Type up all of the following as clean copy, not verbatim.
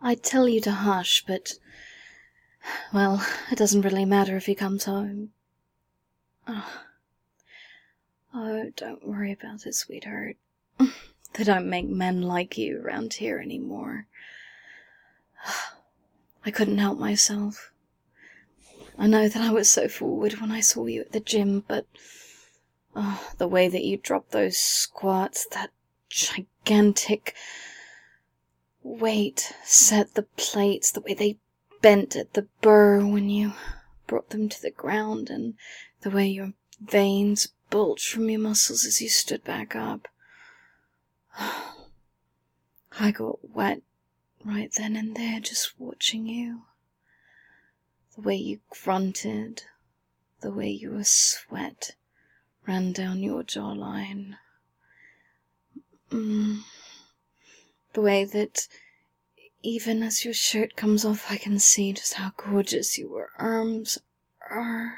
I'd tell you to hush, but, well, it doesn't really matter if he comes home. Oh, don't worry about it, sweetheart. They don't make men like you around here anymore. I couldn't help myself. I know that I was so forward when I saw you at the gym, but the way that you dropped those squats, that gigantic weight, set the plates, the way they bent at the burr when you brought them to the ground, and the way your veins bulged from your muscles as you stood back up. I got wet right then and there just watching you. The way you grunted, the way your sweat ran down your jawline. The way that even as your shirt comes off, I can see just how gorgeous your arms are.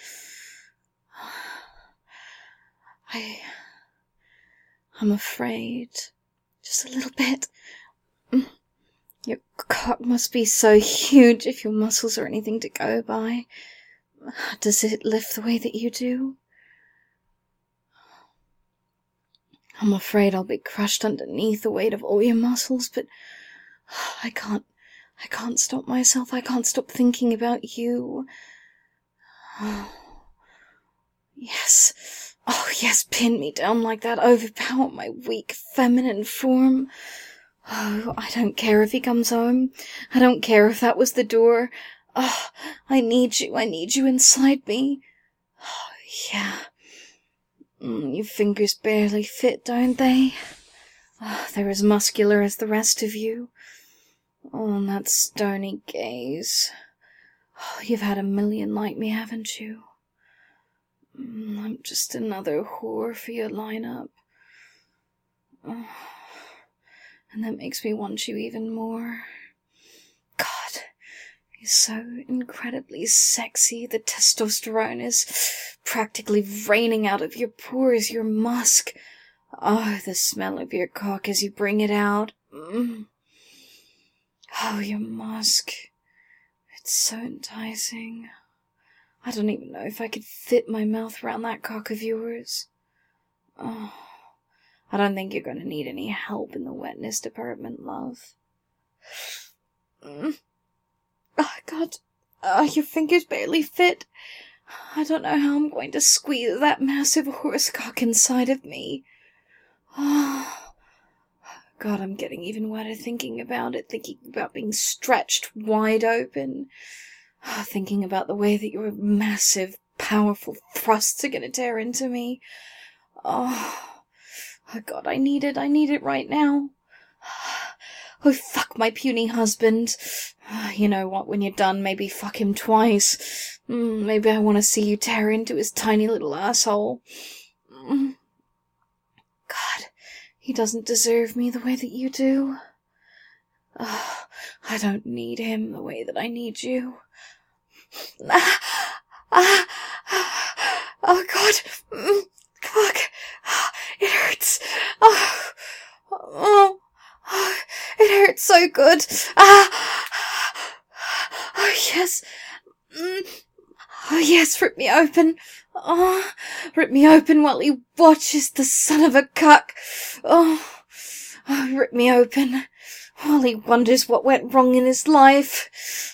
I'm afraid. Just a little bit. Your cock must be so huge if your muscles are anything to go by. Does it lift the way that you do? I'm afraid I'll be crushed underneath the weight of all your muscles, but I can't stop myself. I can't stop thinking about you. Yes. Oh, yes, pin me down like that. Overpower my weak feminine form. Oh, I don't care if he comes home. I don't care if that was the door. Oh, I need you inside me. Oh, yeah. Your fingers barely fit, don't they? Oh, they're as muscular as the rest of you. Oh, and that stony gaze. Oh, you've had a million like me, haven't you? I'm just another whore for your lineup. Oh, and that makes me want you even more. God, you're so incredibly sexy. The testosterone is practically raining out of your pores, your musk. Oh, the smell of your cock as you bring it out. Oh, your musk. It's so enticing. I don't even know if I could fit my mouth around that cock of yours. Oh, I don't think you're going to need any help in the wetness department, love. Oh, God. Your fingers barely fit. I don't know how I'm going to squeeze that massive horse cock inside of me. Oh, God, I'm getting even wetter thinking about it, thinking about being stretched wide open. Thinking about the way that your massive, powerful thrusts are going to tear into me. Oh, God, I need it right now. Oh, fuck my puny husband. You know what, when you're done, maybe fuck him twice. Maybe I want to see you tear into his tiny little asshole. God, he doesn't deserve me the way that you do. I don't need him the way that I need you. Oh, God. Fuck. It hurts. Oh, it hurts so good. Oh, yes. Oh, yes, rip me open. Oh, rip me open while he watches, the son of a cuck. Oh, rip me open while he wonders what went wrong in his life.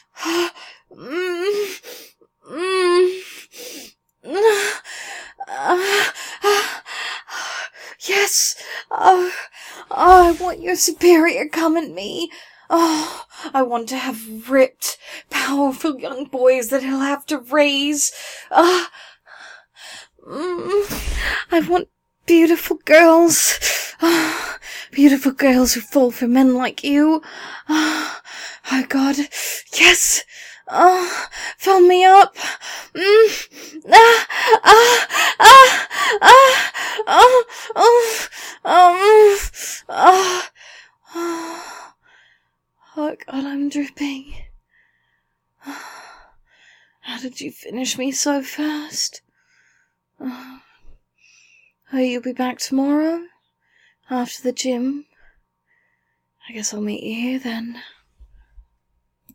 Yes. Oh, I want your superior come at me. Oh, I want to have ripped, powerful young boys that he'll have to raise. I want beautiful girls. Beautiful girls who fall for men like you. Oh, God. Yes. Fill me up. Oh, God, I'm dripping. How did you finish me so fast? Oh, you'll be back tomorrow? After the gym? I guess I'll meet you here then.